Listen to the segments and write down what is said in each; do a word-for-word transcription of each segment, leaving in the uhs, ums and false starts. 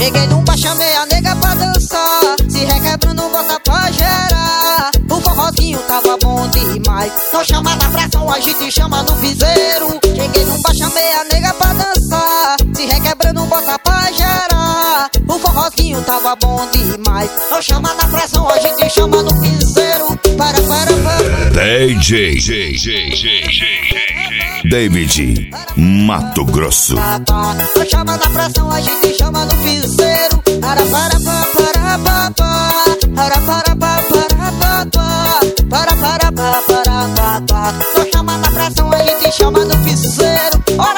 Cheguei num bar, chamei a nega pra dançar, se requebrando, bota pra gerar. O forrozinho tava bom demais, não chama na pressão, a gente chama no piseiro. Cheguei num bar, chamei a nega pra dançar, se requebrando, bota pra gerar. O forrozinho tava bom demais, não chama na pressão, a gente chama no piseiro. Para, para, para. D J David Mato Grosso. Não chama na pressão, a gente chama no piseiro. Para, para, para, para, para, para, para, para, para, para, para, para, para. Não chama na pressão, a gente chama no piseiro. Olha,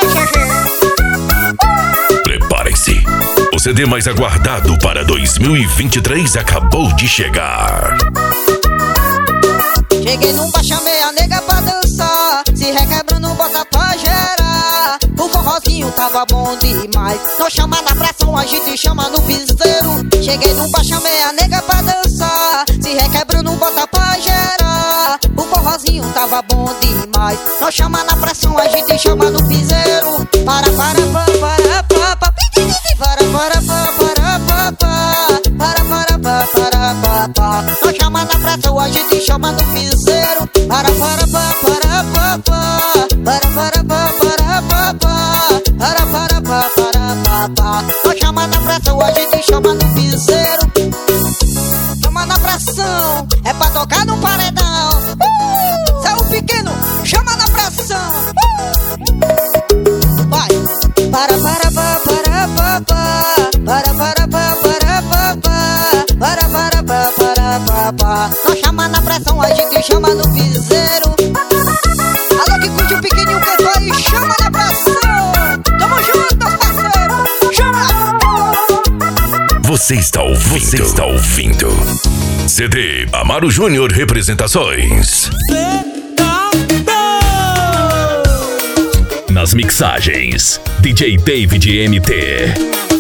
Xexê. Preparem-se, o C D mais aguardado para dois mil e vinte e três acabou de chegar. Cheguei num bar, chamei a nega pra dançar, se requebrando, bota pra gerar. O forrozinho tava bom demais, não chama na pressão, a gente chama no piseiro. Cheguei num bar, chamei a nega pra dançar, se requebrando, bota pra gerar. O forrozinho tava bom demais, não chama na pressão, a gente chama no piseiro. Para, para, para, para, para, para, para, para, para, para, para, para, para, para. Não chama na pressão, a gente chama no piseiro. Para, para, para, para, para, para, para, para, para, para, para, para, para. Não chama na pressão, a gente chama no piseiro. Chama na pressão, é pra tocar no paredão. Uh! Céu pequeno, chama na pressão. Uh! Vai. Para, para, para, para, para, para, para, para, para, para, para, para, para, para. Não chama na pressão, a gente chama no piseiro. Alô que curte o pequenininho cantor aí, chama na pressão. Tamo junto, parceiro. Chama. Você está ouvindo, você está ouvindo C D Amaro Júnior Representações. Nas mixagens, D J David M T.